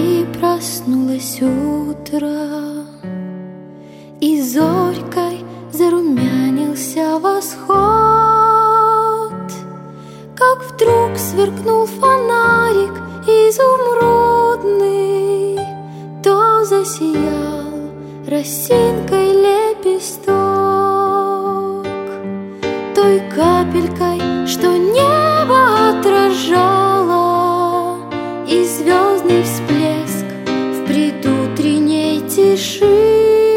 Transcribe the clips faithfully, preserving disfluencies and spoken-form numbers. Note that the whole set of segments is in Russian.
И проснулось утро, и зорькой зарумянился восход, как вдруг сверкнул фонарик изумрудный, то засиял росинкой лепесток, той капелькой, что небо отражало, и звездный всплеск в предутренней тиши.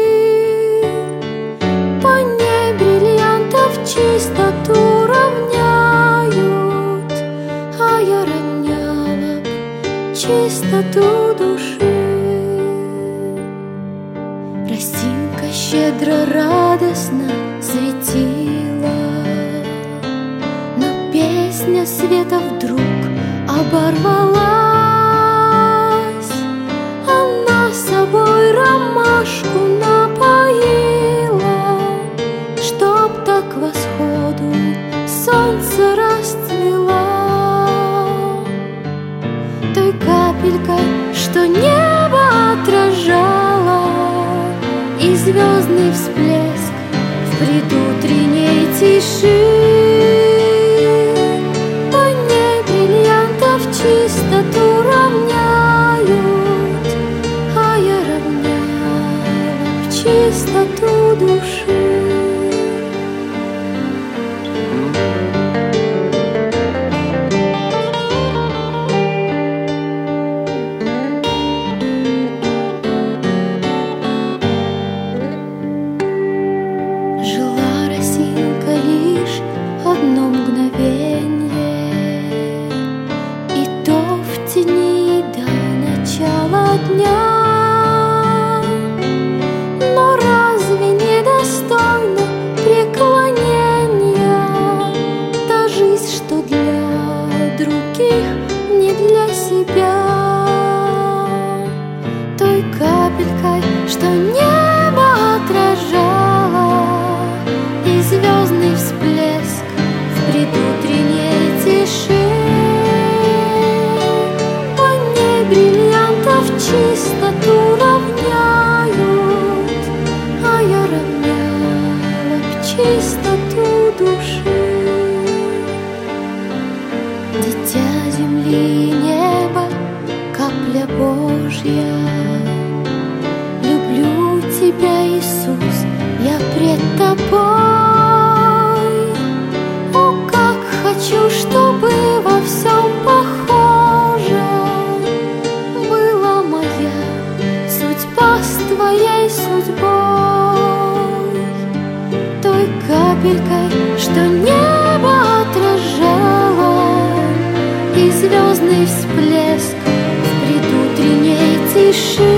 По ней бриллиантов чистоту равняют, а я равняла б чистоту души. Росинка щедро, радостно светила, но песня света вдруг оборвалась. Она собой ромашку напоила, чтоб так к восходу солнце расцвела. Той капелькой, что небо отражало, и звездный всплеск в предутренней тиши. По ней бриллиантов чистоту равняют, а я равняла б чистоту души. Одно мгновенье, и то в тени до начала дня. Но разве недостойно преклонения та жизнь, что для других, не для себя? Той капелькой, что небо отражало, и звездный всплеск в предутренней тиши. По ней бриллиантов чистоту равняют, а я равняла б чистоту души. Дитя земли и неба, капля Божья, люблю тебя, Иисус, я пред тобой. О, как хочу, чтобы во всем похожа была моя судьба с твоей судьбой. Той капелькой, что небо отражало, и звездный всплеск в предутренней тиши.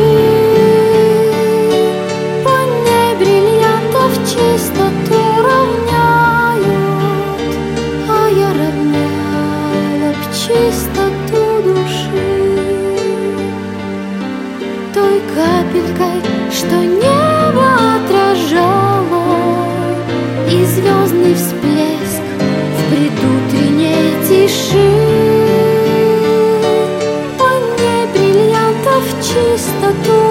По ней бриллиантов чистоту равняют, а я равняла б чистоту души. Той капелькой, что небо отражало, и звездный всплеск в предутренней тиши. По ней бриллиантов чистоту